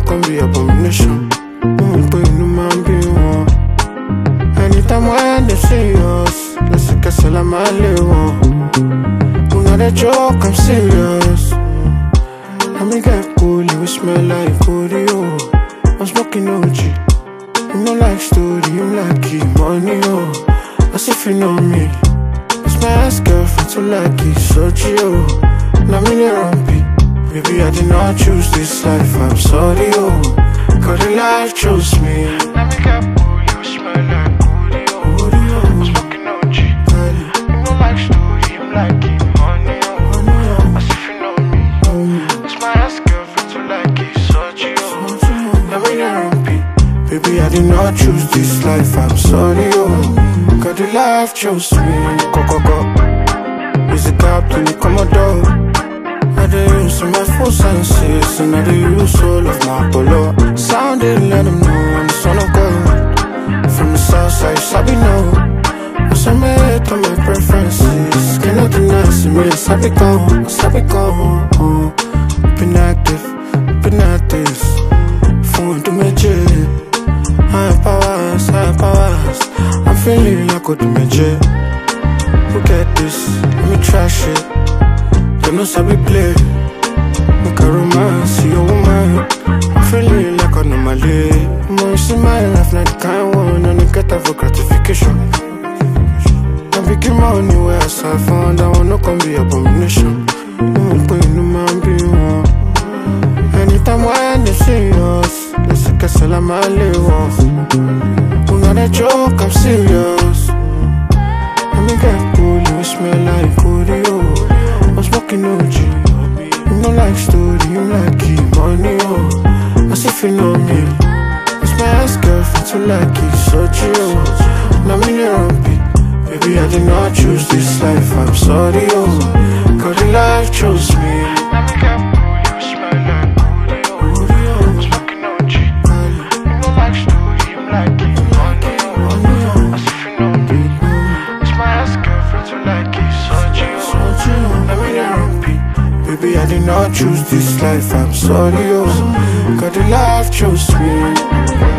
not gonna be abomination. But you know man be one. Anytime when they see us, let's see Casella my little one. Do not a joke, I'm serious. Let me get cool, you smell like Coolio. I'm smoking OG. You know like story, you like it, money, oh. As if you know me. It's my ex-girlfriend, so like it, so Gio. Now me near rumpy. Baby, I did not choose this life, I'm sorry, oh. Cause the life chose me. Let me get cool, you smell like Coolio. I'm smoking OG. You know like story, you like it, money, oh. As if you know me. It's my ex-girlfriend, so like it, so Gio. Now me near rumpy. Baby, I did not choose this life, I'm sorry, oh. Cause the life chose me. Go. Is the captain, the commodore. I dey use my full senses, and I dey use all of my polo. Sounding, let them know I'm the son of God. From the south side, Sabi know. What's I made on my preferences. Cannot deny, see me, Sabi go. Been active, been at this. Phone to me, high powers. I'm feeling like I do me, look at this, let me trash it. You know Sabi play. Make a romance, your woman. I'm feeling like an anomaly. More see my life, not the kind one. And I get that for gratification. I became money where I saw found. I wanna come be abomination. But you know man be one. Anytime when they see us, they say Casella my little one. Do not a joke, I'm serious. Let me get cool, you smell like Coolio. I'm smoking OG. You know like story, you like it, money, oh. As if you know me. It's my ex-girlfriend, so like it, so Gio. Now me near rumpy. Baby, I did not choose this life, I'm sorry, oh. Cause the life chose me. Let me get cool, you smell like Coolio. I'm smoking OG. You know like story, you like it, money, oh. As if you know me. It's my ex-girlfriend, so like it, so Gio. Let me near rumpy. Baby, I did not choose this life, I'm sorry, oh. Cause the life chose me.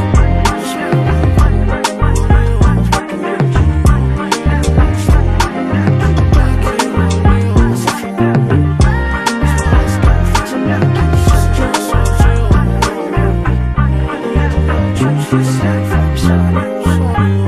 Choose this life, I'm sorry.